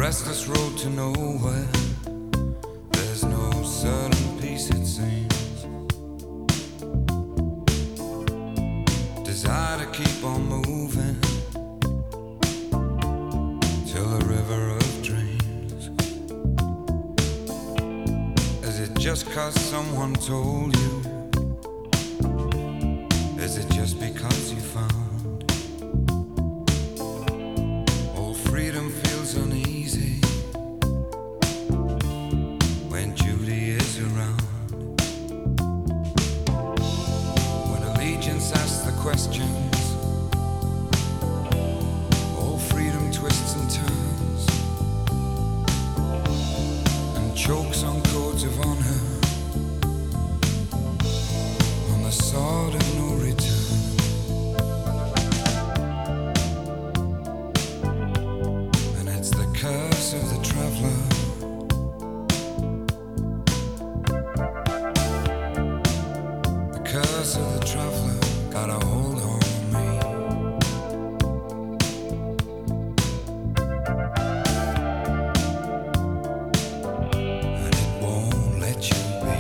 restless road to nowhere. There's no certain peace, it seems. Desire to keep on moving till the river of dreams. Is it just 'cause someone told you? Is it just because you found all freedom feels uneasy when Judy is around? When allegiance asks the questions, all freedom twists and turns and chokes on codes of honor, on the sword of no return. And it's the curse of the traveler. The curse of the traveler got a hold on me. And it won't let you be.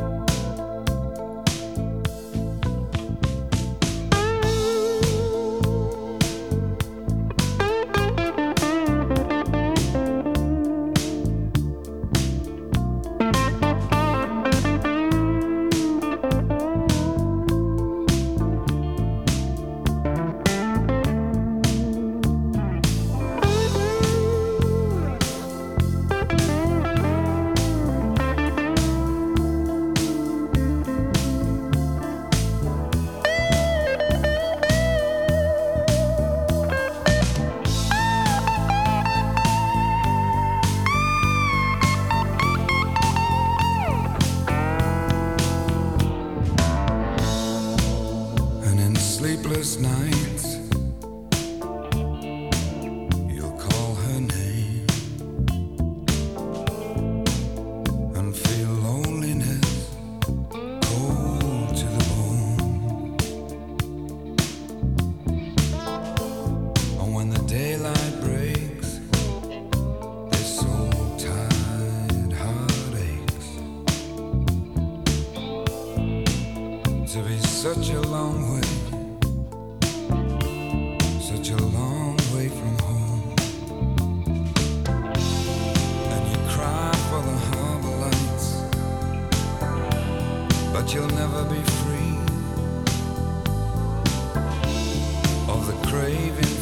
Sleepless nights, you'll call her name and feel loneliness cold to the bone. And when the daylight breaks, this soul-tied heart aches to be such a long way. Such a long way from home. And you cry for the harbor lights, but you'll never be free of the craving